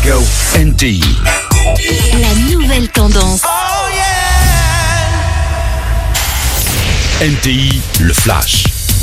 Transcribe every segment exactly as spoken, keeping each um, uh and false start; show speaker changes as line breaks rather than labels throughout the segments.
go. N T I.
La nouvelle tendance.
Oh yeah. N T I, le flash.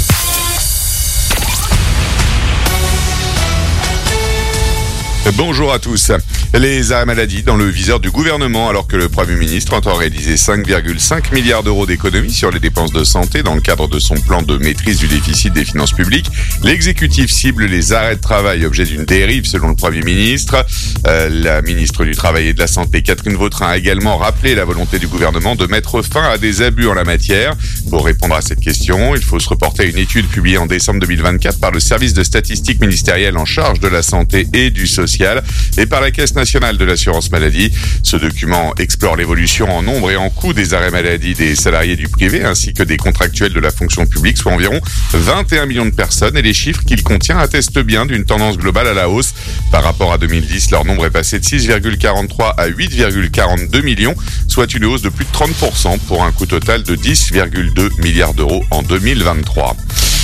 Bonjour à tous. Les arrêts maladie dans le viseur du gouvernement alors que le Premier ministre entend réaliser cinq virgule cinq milliards d'euros d'économies sur les dépenses de santé dans le cadre de son plan de maîtrise du déficit des finances publiques. L'exécutif cible les arrêts de travail, objet d'une dérive selon le Premier ministre. Euh, la ministre du Travail et de la Santé, Catherine Vautrin, a également rappelé la volonté du gouvernement de mettre fin à des abus en la matière. Pour répondre à cette question, il faut se reporter à une étude publiée en décembre deux mille vingt-quatre par le service de statistique ministériel en charge de la santé et du social et par la Caisse nationale de l'assurance maladie. Ce document explore l'évolution en nombre et en coût des arrêts maladie des salariés du privé ainsi que des contractuels de la fonction publique, soit environ vingt et un millions de personnes, et les chiffres qu'il contient attestent bien d'une tendance globale à la hausse. Par rapport à deux mille dix, leur nombre est passé de six virgule quarante-trois à huit virgule quarante-deux millions, soit une hausse de plus de trente pour cent pour un coût total de dix virgule deux milliards d'euros en deux mille vingt-trois.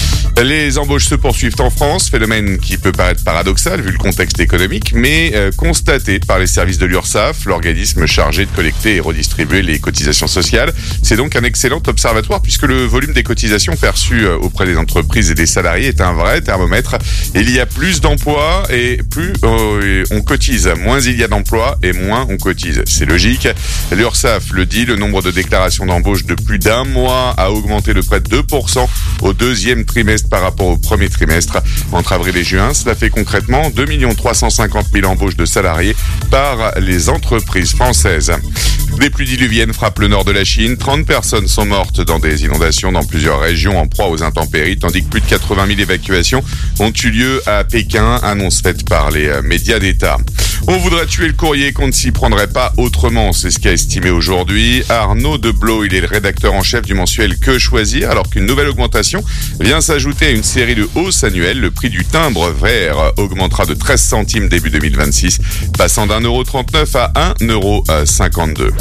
Les embauches se poursuivent en France, phénomène qui peut paraître paradoxal vu le contexte économique, mais euh, constaté par les services de l'URSSAF, l'organisme chargé de collecter et redistribuer les cotisations sociales. C'est donc un excellent observatoire puisque le volume des cotisations perçues euh, auprès des entreprises et des salariés est un vrai thermomètre. Il y a plus d'emplois et plus euh, on cotise. Moins il y a d'emplois et moins on cotise. C'est logique. L'URSSAF le dit, le nombre de déclarations d'embauche de plus d'un mois a augmenté de près de deux pour cent au deuxième trimestre par rapport au premier trimestre. Entre avril et juin, cela fait concrètement deux millions trois cent cinquante mille embauches de salariés par les entreprises françaises. Des pluies diluviennes frappent le nord de la Chine. trente personnes sont mortes dans des inondations dans plusieurs régions en proie aux intempéries, tandis que plus de quatre-vingt mille évacuations ont eu lieu à Pékin, annonce faite par les médias d'État. On voudrait tuer le courrier qu'on ne s'y prendrait pas autrement, c'est ce qu'a estimé aujourd'hui Arnaud Deblot. Il est le rédacteur en chef du mensuel Que Choisir, alors qu'une nouvelle augmentation vient s'ajouter à une série de hausses annuelles. Le prix du timbre vert augmentera de treize centimes début deux mille vingt-six, passant d'un euro trente-neuf à un euro cinquante-deux.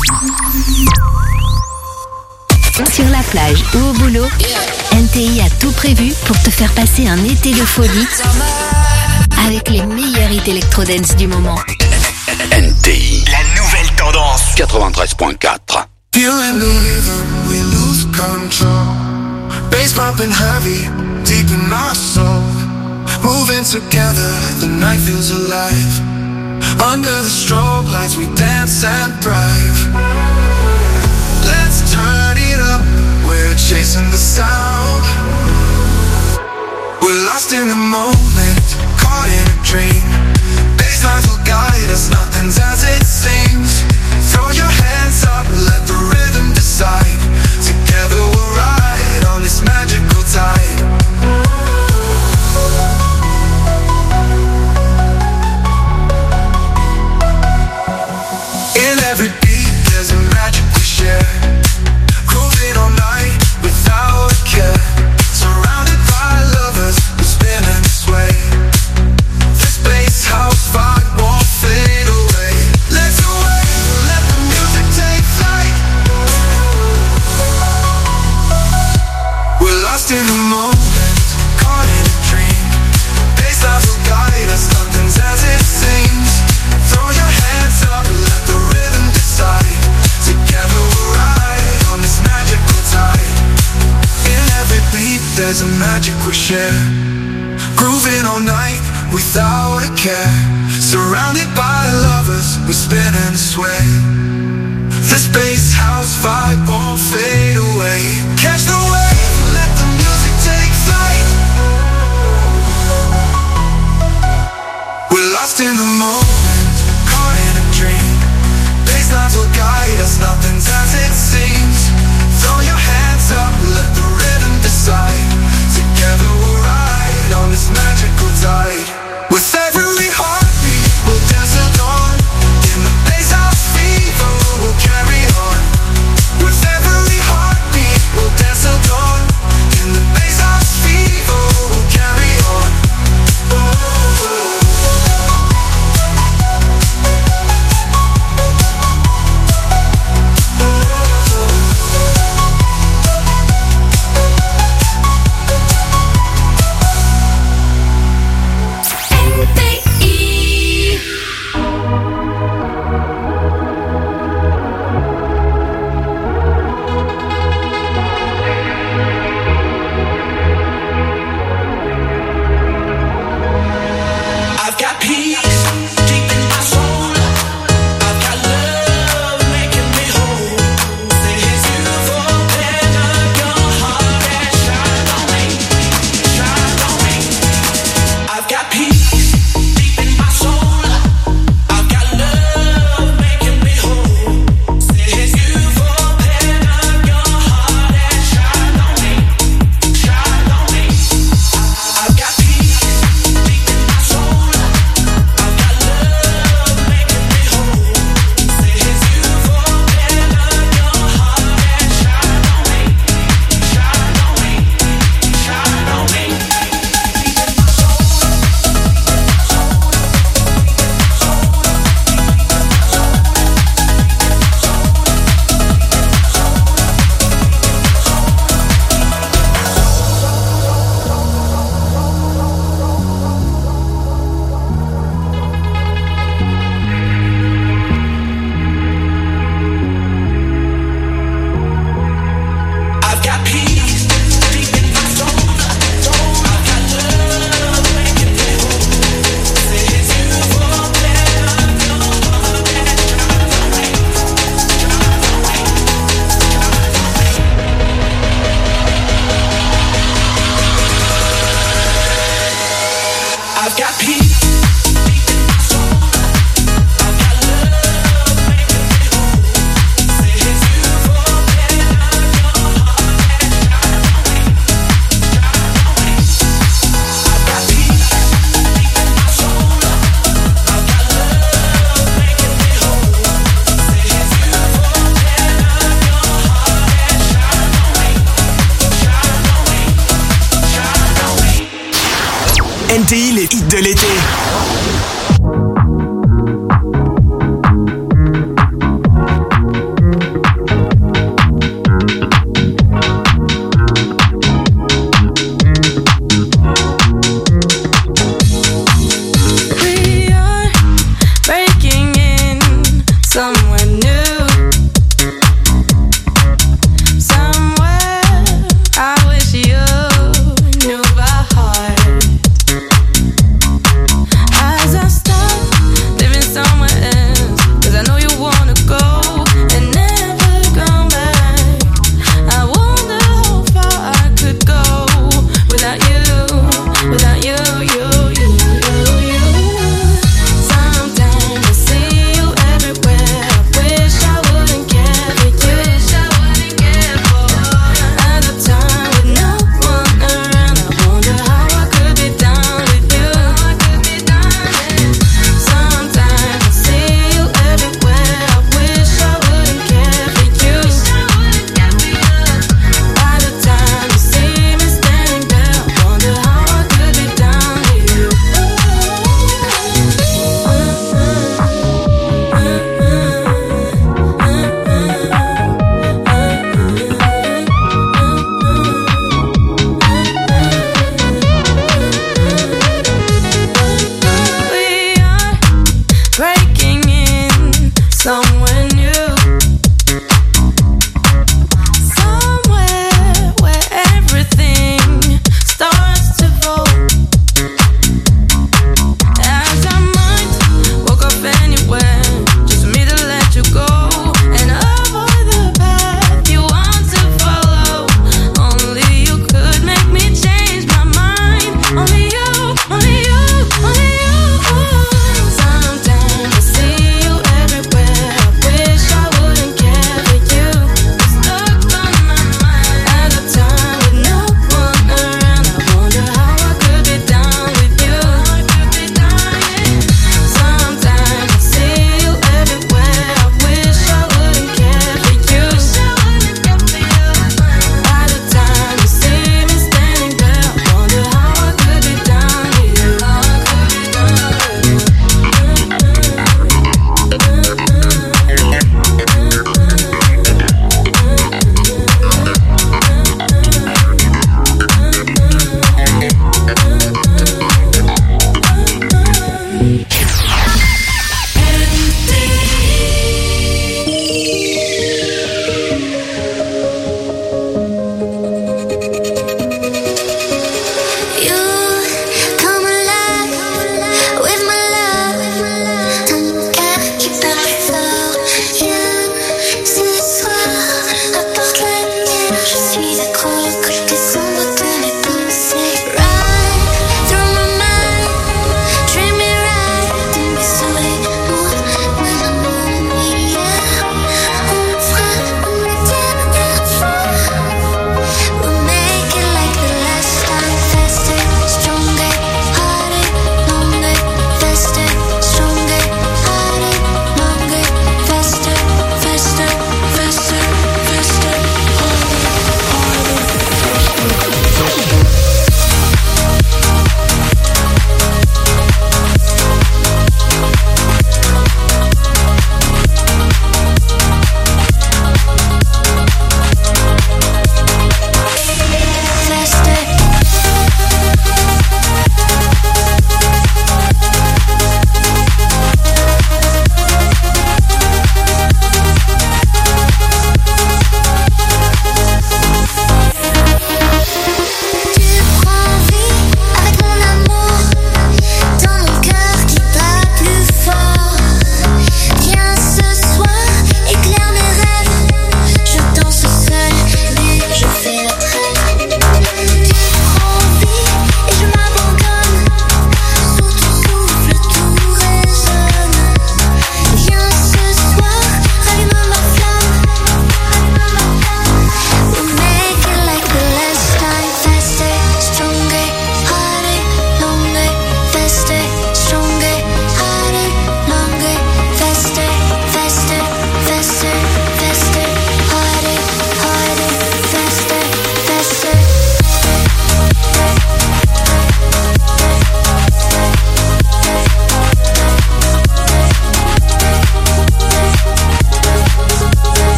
Sur la plage ou au boulot, N T I a tout prévu pour te faire passer un été de folie avec les meilleurs hits électro-dance du moment.
N T I,
La nouvelle tendance.
quatre-vingt-treize virgule quatre.
Feeling the rhythm, we lose control. Bass pumping heavy, deep in our soul. Moving together, the night feels alive. Under the strobe lights, we dance and thrive. Let's turn it up, we're chasing the sound. We're lost in the moment, caught in a dream. Baselines will guide us, nothing's as it seems. Throw your hands up, let the rhythm decide. Together we'll ride on this magical tide. In every beat there's a magic we share. Grooving all night without a care. Surrounded by lovers who spin and sway. This bass house vibe won't fade away. Let's away, let the music take flight. We're lost in the moment, caught in a dream. Bass lines will guide us, nothing's as it seems. Throw your hands up, let the rhythm decide. Together we'll ride on this magical tide. In every beat there's a magic we share. Grooving all night without a care. Surrounded by lovers we spin and sway. This bass house vibe won't fade away. Catch the wave, let the music take flight. We're lost in the moment, caught in a dream. Baselines will guide us, nothing's as it seems. Throw your hands up, let the rhythm decide. Together we'll ride on this magical tide. With every heartbeat, we'll dance till dawn. In the bass house fever, we'll carry on. With every heartbeat, we'll dance till dawn.
de l'été.
I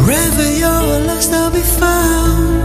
Wherever you're lost, I'll be found.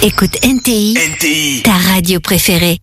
Écoute N T I,
N T I.
ta radio préférée.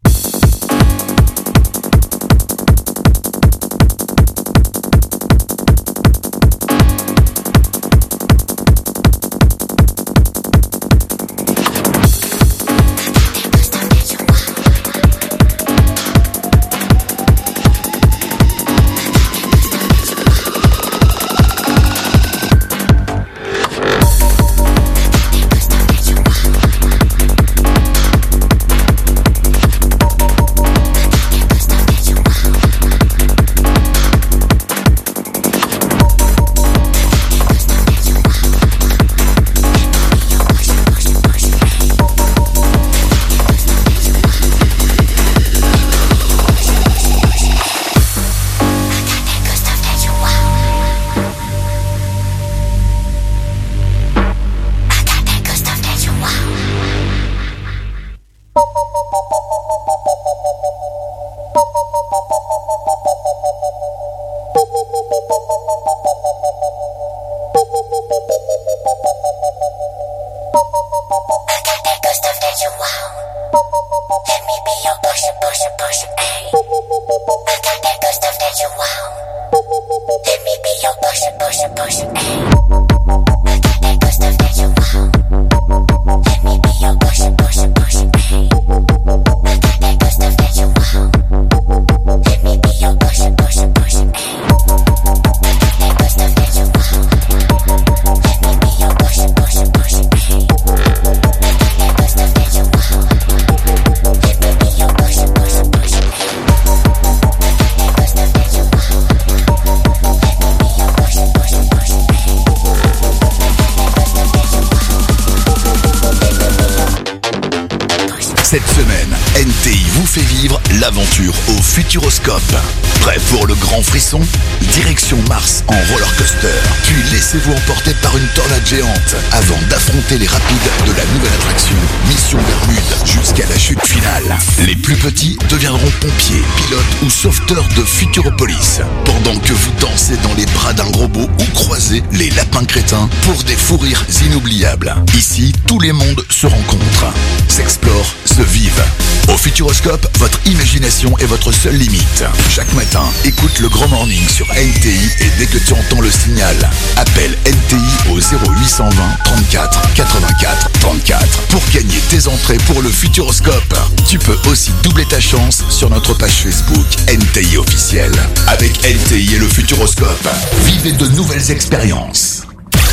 Cette semaine, N T I vous fait vivre l'aventure au Futuroscope. Prêt pour le grand frisson? Direction Mars en roller coaster. Puis laissez-vous emporter par une tornade géante avant d'affronter les rapides de la nouvelle attraction Mission Bermude jusqu'à la chute finale. Les plus petits deviendront pompiers, pilotes ou sauveteurs de Futuropolis. Pendant que vous dansez dans les bras d'un robot ou croisez les lapins crétins pour des fous rires inoubliables. Ici, tous les mondes se rencontrent, s'explorent, se vivent. Au Futuroscope, votre imagination est votre seule limite. Chaque matin, écoute le Grand Morning sur N T I et dès que tu entends le signal, appelle N T I au zéro huit cent vingt trente-quatre quatre-vingt-quatre trente-quatre pour gagner tes entrées pour le Futuroscope. Tu peux aussi doubler ta chance sur notre page Facebook N T I officiel. Avec N T I et le Futuroscope, vivez de nouvelles expériences.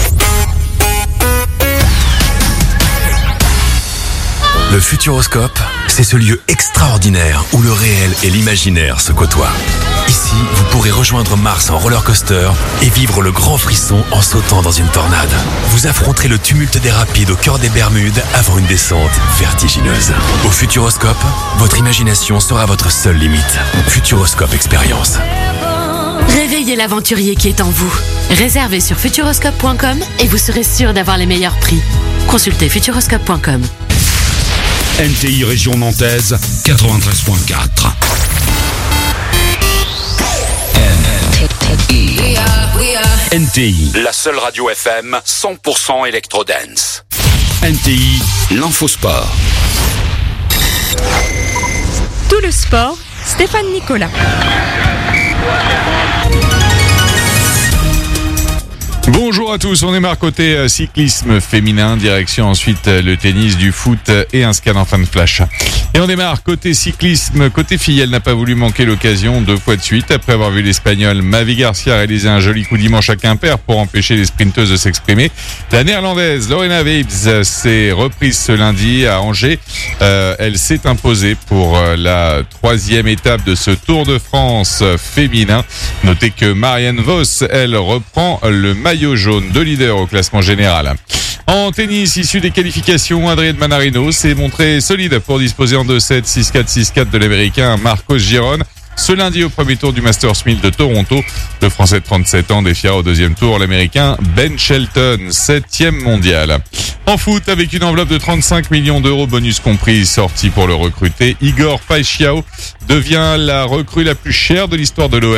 Le Futuroscope, c'est ce lieu extraordinaire où le réel et l'imaginaire se côtoient. Ici, vous pourrez rejoindre Mars en roller coaster et vivre le grand frisson en sautant dans une tornade. Vous affronterez le tumulte des rapides au cœur des Bermudes avant une descente vertigineuse. Au Futuroscope, votre imagination sera votre seule limite. Futuroscope Expérience.
Réveillez l'aventurier qui est en vous. Réservez sur futuroscope point com et vous serez sûr d'avoir les meilleurs prix. Consultez futuroscope point com.
N T I Région Nantaise, quatre-vingt-treize point quatre. N T I, la seule radio F M cent pour cent électro-dance. N T I, l'infosport.
Tout le sport, Stéphane Nicolas.
Bonjour à tous, on démarre côté euh, cyclisme féminin, direction ensuite euh, le tennis, du foot euh, et un scan en fin de flash. Et on démarre côté cyclisme, côté fille, elle n'a pas voulu manquer l'occasion deux fois de suite après avoir vu l'Espagnole Mavi Garcia réaliser un joli coup dimanche à Quimper pour empêcher les sprinteuses de s'exprimer. La néerlandaise Lorena Wiebes s'est reprise ce lundi à Angers. Euh, elle s'est imposée pour euh, la troisième étape de ce Tour de France euh, féminin. Notez que Marianne Vos, elle reprend le maillot jaune de leader au classement général. En tennis, issu des qualifications, Adrián Manarino s'est montré solide pour disposer en deux sept, six quatre, six quatre de l'américain Marcos Giron. Ce lundi, au premier tour du Masters mille de Toronto, le Français de trente-sept ans défiera au deuxième tour l'Américain Ben Shelton, septième mondial. En foot, avec une enveloppe de trente-cinq millions d'euros, bonus compris, sorti pour le recruter, Igor Paixão devient la recrue la plus chère de l'histoire de l'O M.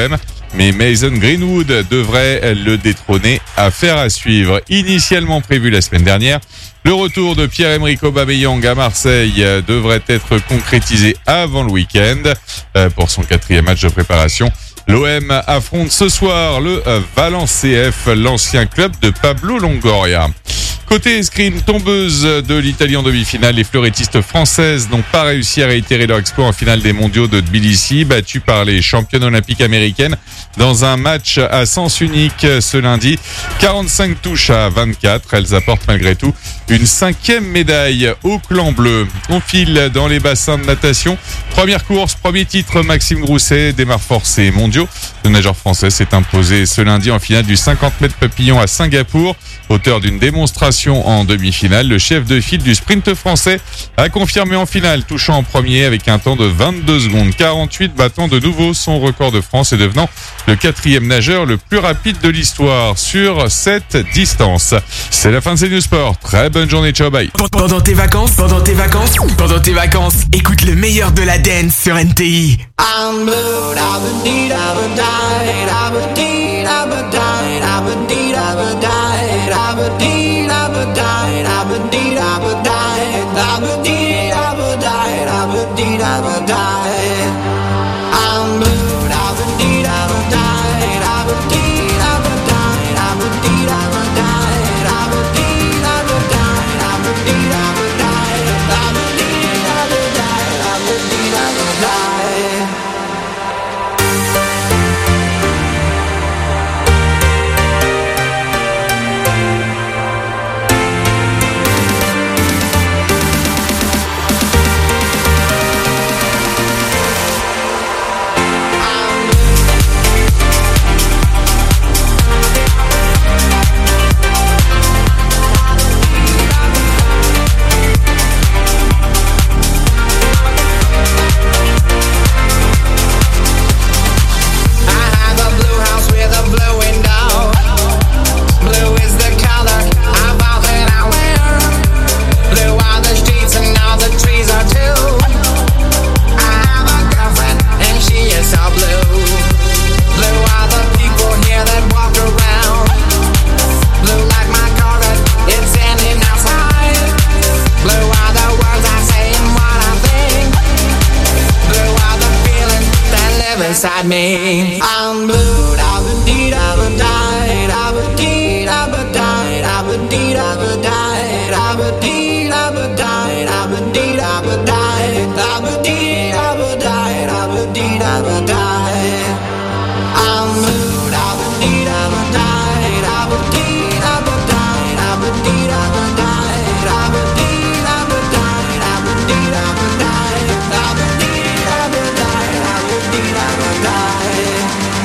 mais Mason Greenwood devrait le détrôner. Affaire à suivre. Initialement prévu la semaine dernière, le retour de Pierre-Emerick Aubameyang à Marseille devrait être concrétisé avant le week-end pour son quatrième match de préparation. L'O M affronte ce soir le Valence C F, l'ancien club de Pablo Longoria. Côté escrime, tombeuse de l'Italie en demi-finale, les fleurettistes françaises n'ont pas réussi à réitérer leur exploit en finale des mondiaux de Tbilissi, battues par les championnes olympiques américaines dans un match à sens unique ce lundi. quarante-cinq touches à vingt-quatre, elles apportent malgré tout une cinquième médaille au clan bleu. On file dans les bassins de natation. Première course, premier titre, Maxime Grousset, démarre forcé mondiaux. Le nageur français s'est imposé ce lundi en finale du cinquante mètres papillon à Singapour. Auteur d'une démonstration en demi-finale, le chef de file du sprint français a confirmé en finale, touchant en premier avec un temps de vingt-deux secondes quarante-huit, battant de nouveau son record de France et devenant le quatrième nageur le plus rapide de l'histoire sur cette distance. C'est la fin de ces News Sport. Très bonne journée, ciao, bye.
Pendant tes vacances, pendant tes vacances, pendant tes vacances, écoute le meilleur de la dance sur N T I.
I'm blue, I've been deed, I've been died, I've been deed, I've been died, I've been deed, I've been died, I've been deed, I've been died, I've been deed, I've been died, I've been deed, I've been died, I've been deed, I've been died. I'm blue, I've been deed, I've been died, I've been deed, I've been died, I've been deed, I've been died, I've been deed, I've been died, I've been deed, I've been died, I've been deed, I've been died, I've been deed, I've been died. Inside me, I'm blue, I've been deed, I've been died, I've been deed, I've been died, I've been deed, I've been died, I've been deed, I've been died, I've been deed, I've been died, I've been deed, I've been died, I've been deed, I've been died. I'm blue, I've been deed, I've been died, I've been deed, I've been died, I've been deed, I've been died, I've been deed, I've been died, I've been deed, I've been died, I've been deed, I've been died, I've been deed, I've been died.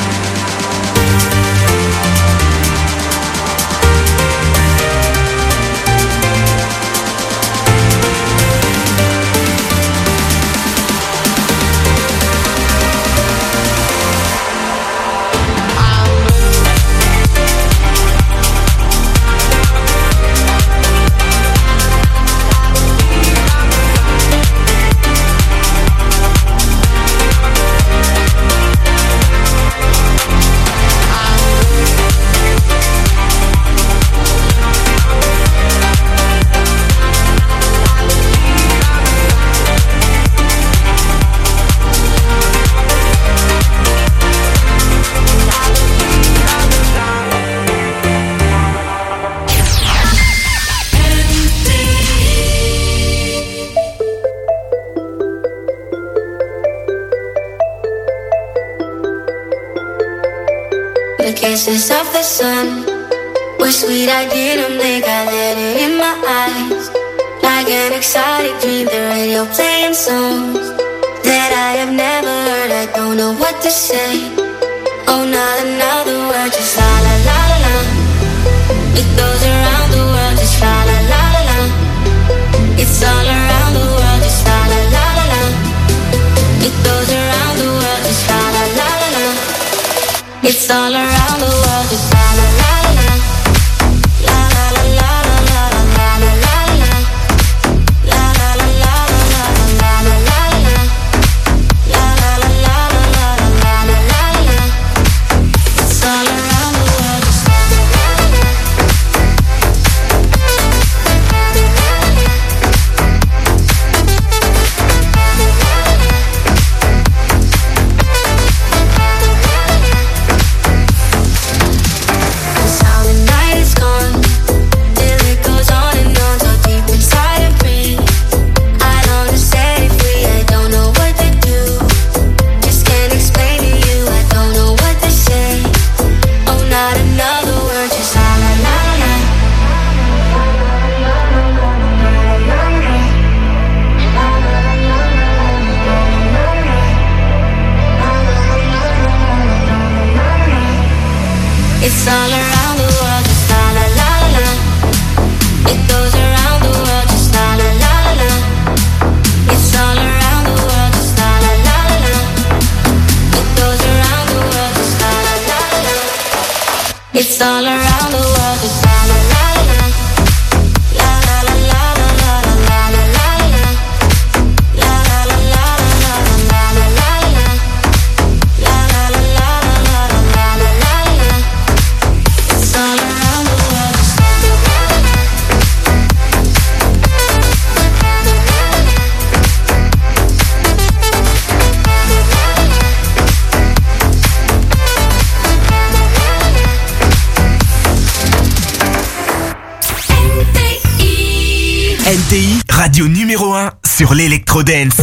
The kisses of the sun were sweet, I didn't think I let it in my eyes. Like an exotic dream, the radio playing songs that I have never heard. I don't know what to say. Oh, not another word, just la la la la la. It goes around the world, just la la la la la. It's all around the world, just la la la la la. It goes around the world, just la la la la la. It's all around the world, just la la la la la. La la la la la la la la la la. La la la la la la la la la. La la la la la la la la la. world is la la la la. La la la la la la la la la la. La la la la la la la la la la. La la la la la la la la la la. It's all around the world.
N T I, radio numéro un sur l'électro-dance.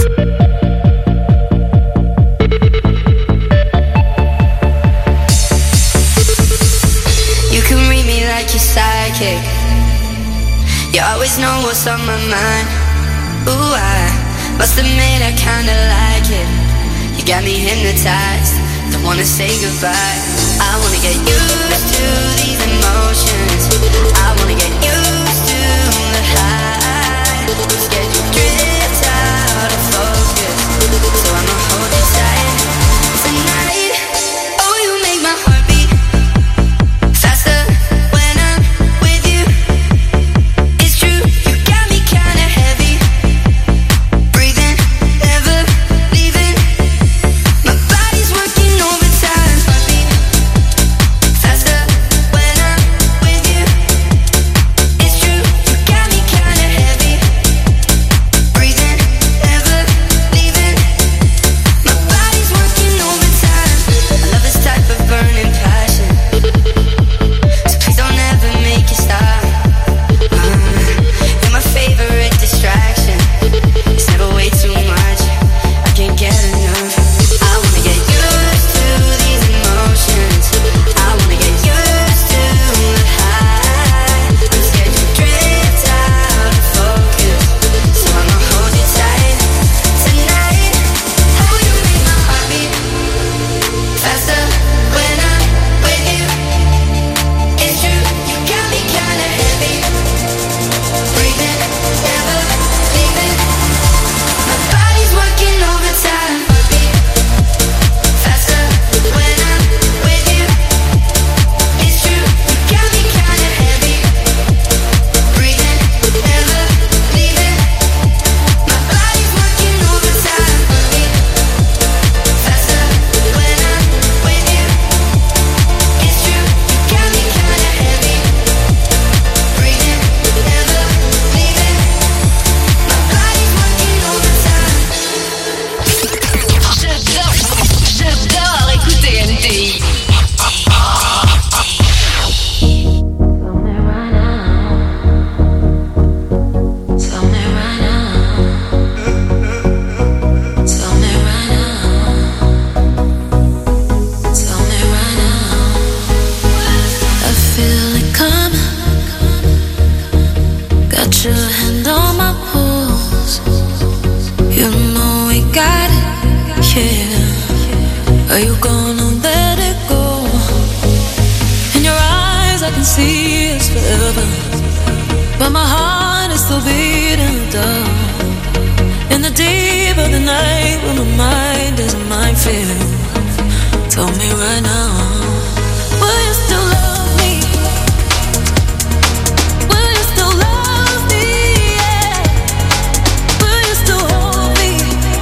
You can read me like you're psychic. You always know what's on my mind. Ooh, I must admit I kinda like it. You got me hypnotized, don't wanna say goodbye. I wanna get used to these emotions. I wanna get used to the high. I'm scared you drift out of focus, so I'ma hold you tight tonight. Oh, you make my heart beat faster when I'm with you. It's true, you got me kinda heavy, breathing, never leaving. My body's working overtime. Heartbeat faster when I'm with you. It's true, you got me kinda heavy, breathing, never leaving. My body's working overtime. I love this type of burning passion, so please don't ever make it stop. Uh, you're my favorite distraction. It's never way too much, I can't get enough. I wanna get used to these emotions. I wanna get used to the high. I'm scared you drift out of focus, so I'ma hold you tight tonight. Oh, you make my heart beat faster when I'm with you. It's true, you got me kinda heavy, breathing, never leaving. My body's working overtime. Heartbeat faster when I'm with you. It's true, you got me kinda heavy, breathing, never leaving. My body's working overtime. Heartbeat faster when I'm with you. It's true, you got me kinda heavy, breathing, never leaving. My body's working overtime.
J'adore, j'adore écouter N T I.
Tell me right now. Tell me right now. Tell me right now. I feel it coming. Got your hand on my pulse. You know we got it, yeah. Are you gonna let it go? In your eyes I can see it's forever, but my heart is still beating dull. In the deep of the night when my mind is a minefield. Tell me right now, will you still love me? Will you still love me? Yeah. Will you still hold me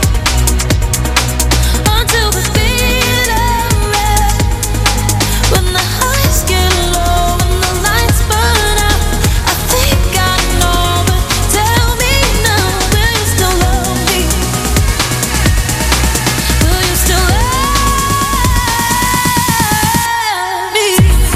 until the feeling red? When the highs get low and the lights burn out, I think I know, but tell me now, will you still love me? Will you still love me?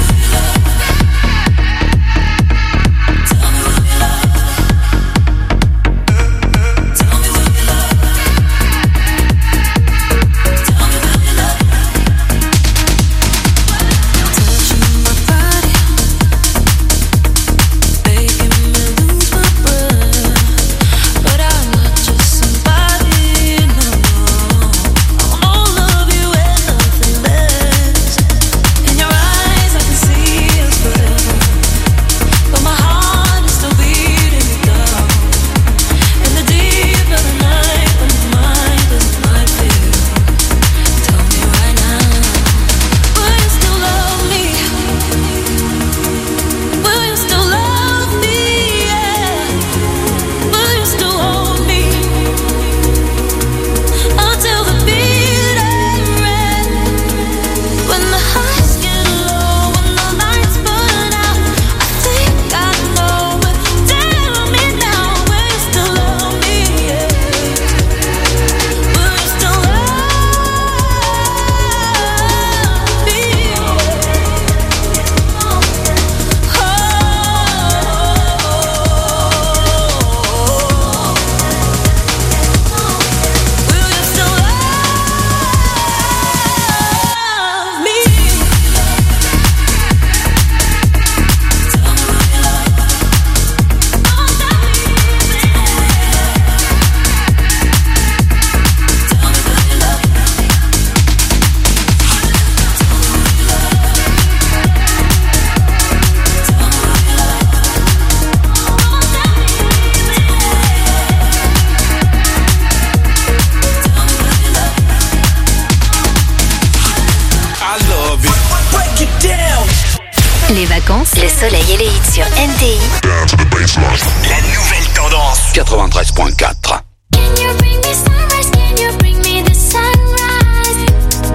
Le soleil et les hits sur N T I.
La nouvelle tendance.
quatre-vingt-treize virgule quatre.
Can you bring me sunrise? Can you bring me the sunrise?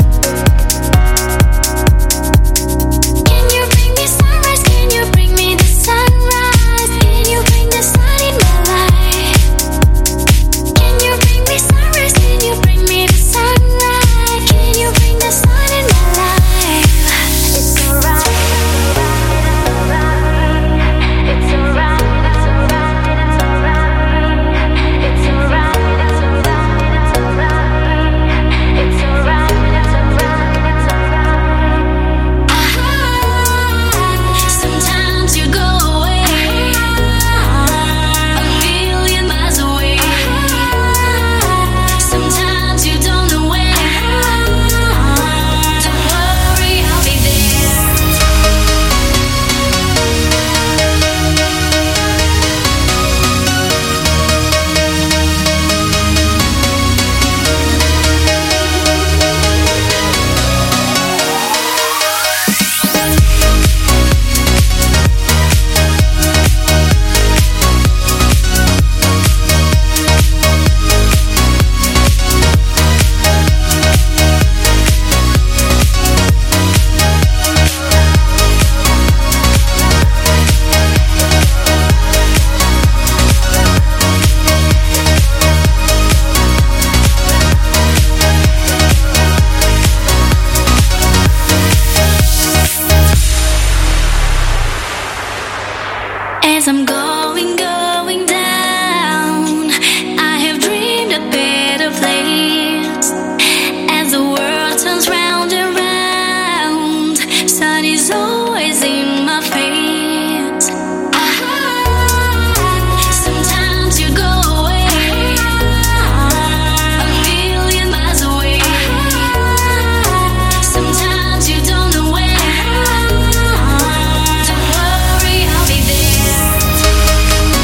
Can you bring me sunrise? Can you bring me the sunrise? Can you bring the sun in my life? Can you bring me sunrise? Can you bring me the sunrise? Can you bring the sun in my life? It's alright. It's alright. It's alright. It's alright. Sometimes you go away, a million miles away. Sometimes you don't know where. Don't worry, I'll be there. As I'm going, going down, I have dreamed a better place. As the world turns round and round, sun is always in my face. Sometimes you go away, a million miles away. Sometimes you don't know where. Don't worry, I'll be there.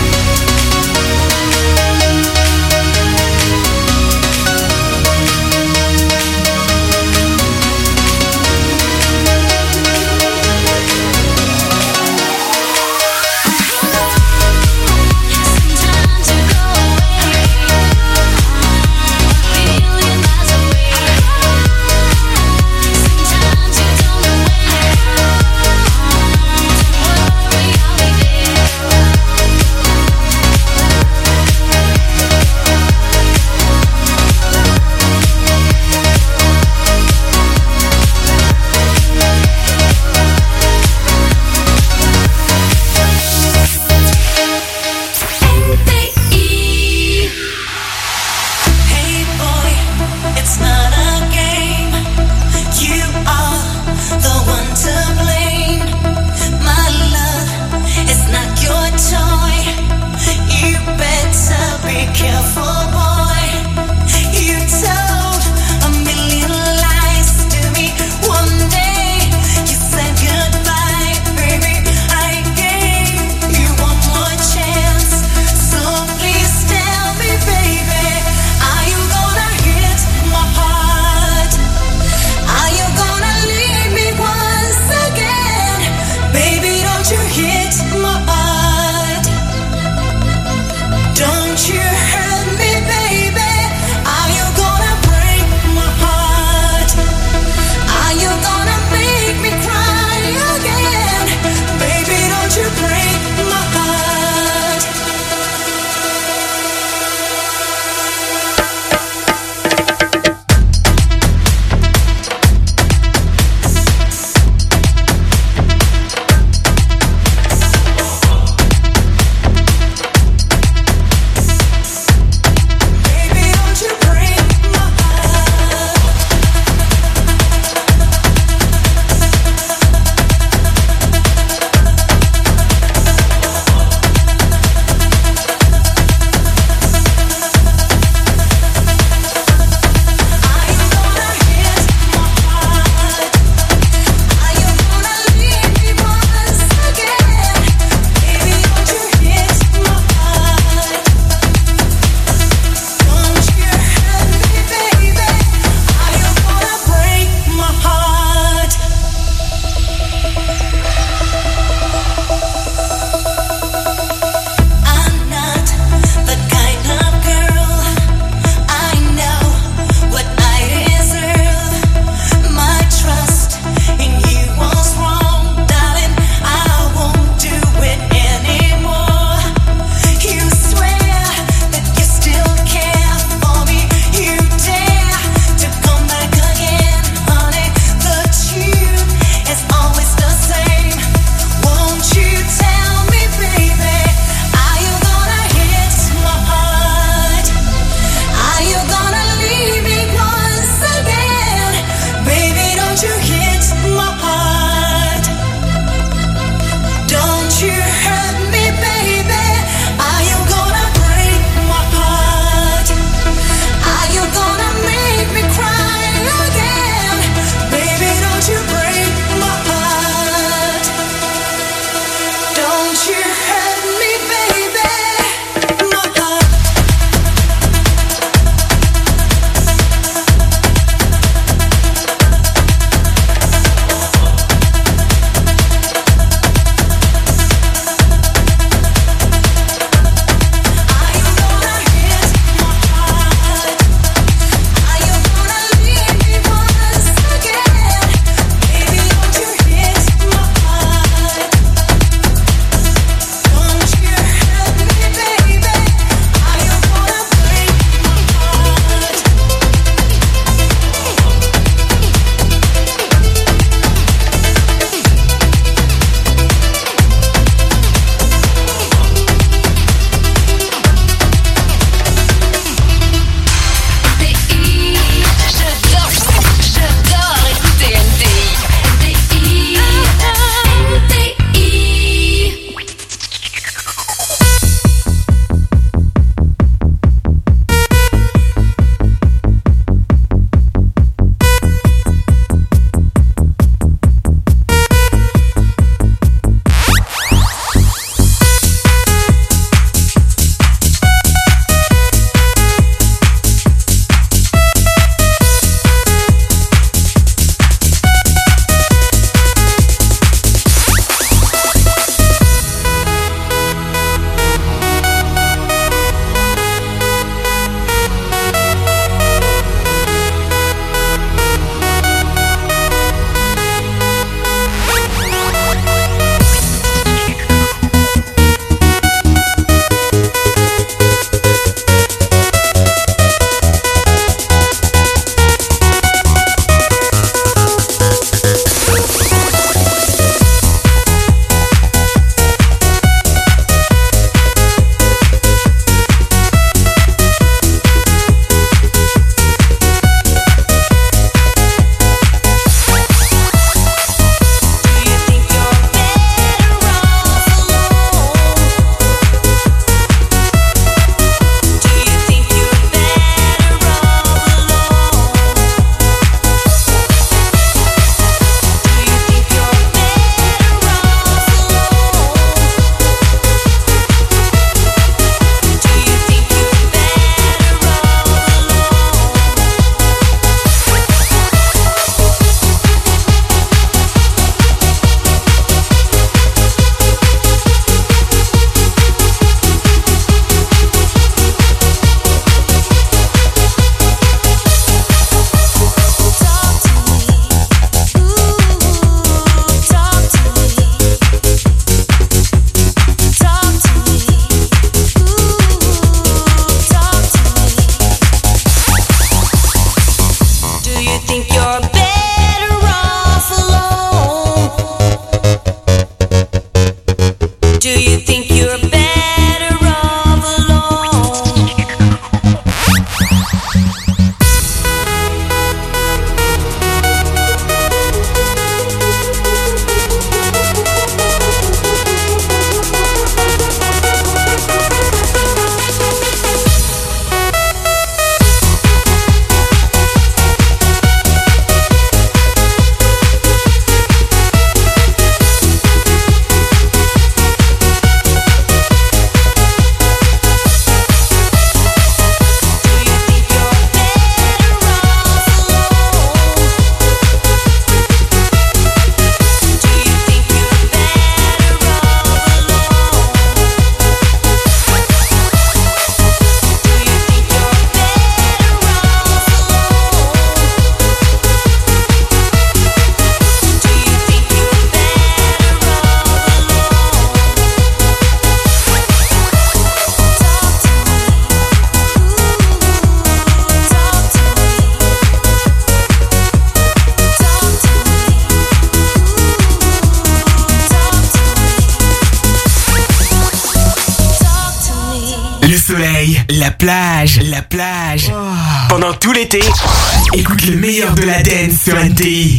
Do you think you're better off alone?
Le soleil, la plage, la plage. Oh. Pendant tout l'été, écoute le meilleur de la dance sur N T I.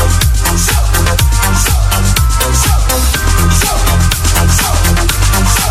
So